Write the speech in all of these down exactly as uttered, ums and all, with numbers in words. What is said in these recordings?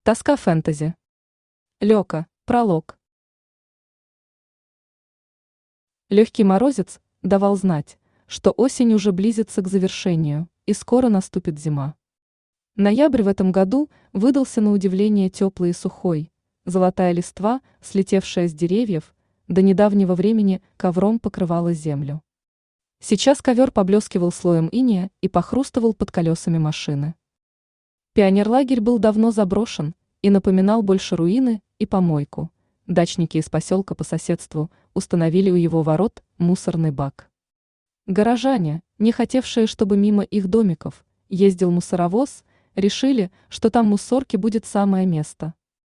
Тоска фэнтези. Лёка. Пролог. Легкий морозец давал знать, что осень уже близится к завершению, и скоро наступит зима. Ноябрь в этом году выдался на удивление теплый и сухой, золотая листва, слетевшая с деревьев, до недавнего времени ковром покрывала землю. Сейчас ковер поблескивал слоем инея и похрустывал под колесами машины. Пионерлагерь был давно заброшен и напоминал больше руины и помойку. Дачники из поселка по соседству установили у его ворот мусорный бак. Горожане, не хотевшие, чтобы мимо их домиков ездил мусоровоз, решили, что там мусорки будет самое место.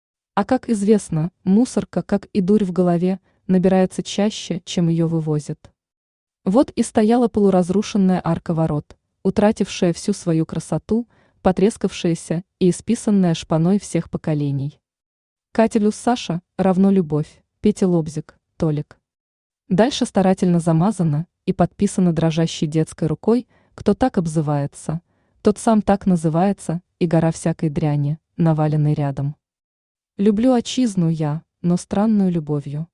А как известно, мусорка, как и дурь в голове, набирается чаще, чем ее вывозят. Вот и стояла полуразрушенная арка ворот, утратившая всю свою красоту, потрескавшаяся и исписанная шпаной всех поколений. Катя Саша равно любовь, Петя Лобзик, Толик. Дальше старательно замазано и подписано дрожащей детской рукой, кто так обзывается, тот сам так называется, и гора всякой дряни, наваленной рядом. Люблю отчизну я, но странную любовью.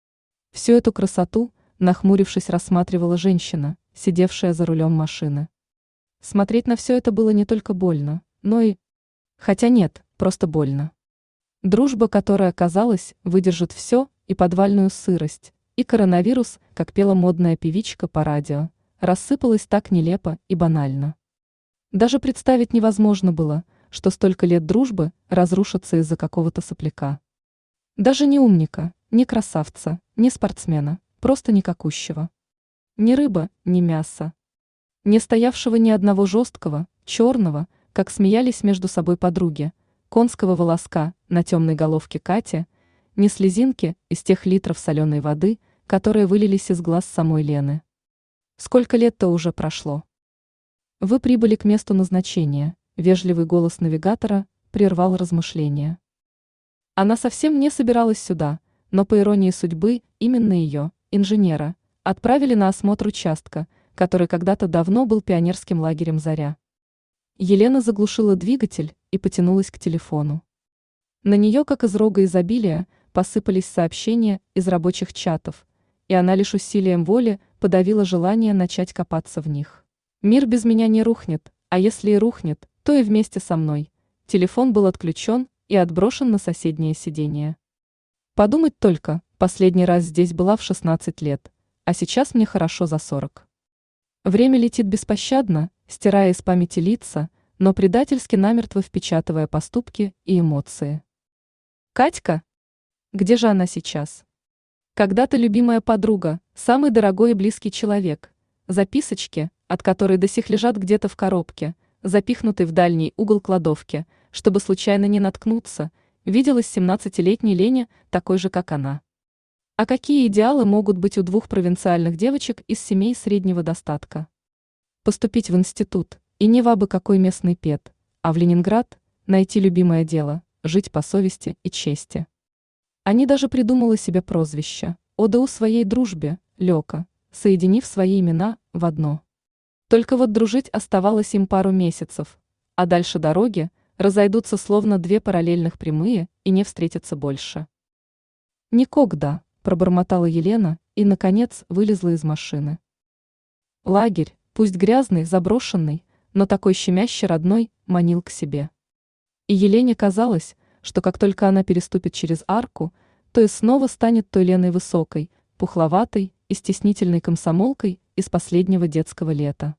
Всю эту красоту, нахмурившись, рассматривала женщина, сидевшая за рулем машины. Смотреть на все это было не только больно, но и... Хотя нет, просто больно. Дружба, которая, казалось, выдержит все, и подвальную сырость, и коронавирус, как пела модная певичка по радио, рассыпалась так нелепо и банально. Даже представить невозможно было, что столько лет дружбы разрушатся из-за какого-то сопляка. Даже не умника, не красавца, не спортсмена, просто никакущего. Ни рыба, ни мясо. Не стоявшего ни одного жесткого, черного, как смеялись между собой подруги, конского волоска на темной головке Кати, ни слезинки из тех литров соленой воды, которые вылились из глаз самой Лены. Сколько лет-то уже прошло? Вы прибыли к месту назначения, вежливый голос навигатора прервал размышления. Она совсем не собиралась сюда, но по иронии судьбы именно ее, инженера, отправили на осмотр участка, который когда-то давно был пионерским лагерем «Заря». Елена заглушила двигатель и потянулась к телефону. На нее, как из рога изобилия, посыпались сообщения из рабочих чатов, и она лишь усилием воли подавила желание начать копаться в них. «Мир без меня не рухнет, а если и рухнет, то и вместе со мной». Телефон был отключен и отброшен на соседнее сиденье. Подумать только, последний раз здесь была в шестнадцать лет, а сейчас мне хорошо за сорок. Время летит беспощадно, стирая из памяти лица, но предательски намертво впечатывая поступки и эмоции. Катька? Где же она сейчас? Когда-то любимая подруга, самый дорогой и близкий человек, записочки, от которой до сих лежат где-то в коробке, запихнутой в дальний угол кладовки, чтобы случайно не наткнуться, виделась семнадцатилетней Лене такой же, как она. А какие идеалы могут быть у двух провинциальных девочек из семей среднего достатка? Поступить в институт, и не в абы какой местный пед, а в Ленинград, найти любимое дело, жить по совести и чести. Они даже придумала себе прозвище «Ода у своей дружбе», Лёка, соединив свои имена в одно. Только вот дружить оставалось им пару месяцев, а дальше дороги разойдутся словно две параллельных прямые и не встретятся больше. «Никогда», – пробормотала Елена и, наконец, вылезла из машины. Лагерь, пусть грязный, заброшенный, но такой щемяще родной, манил к себе. И Елене казалось, что как только она переступит через арку, то и снова станет той Леной высокой, пухловатой и стеснительной комсомолкой из последнего детского лета.